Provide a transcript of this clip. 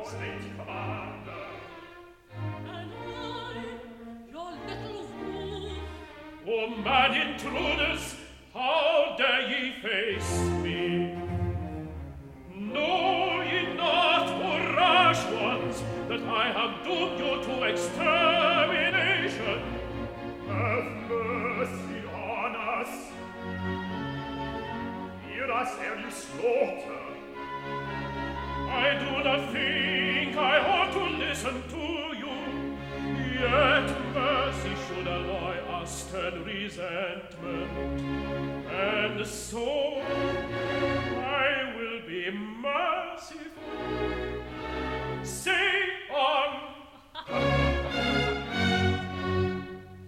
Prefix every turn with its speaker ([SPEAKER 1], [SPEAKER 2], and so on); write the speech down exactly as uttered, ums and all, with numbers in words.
[SPEAKER 1] state commander.
[SPEAKER 2] And I, your little fool.
[SPEAKER 1] O mad intruders, how dare ye face me? Know ye not, O rash ones, that I have doomed you to extermination? Have mercy on us. Hear us ere you slaughter. I do not think I ought to listen to you, yet mercy should alloy us stern resentment, and so I will be merciful. Say on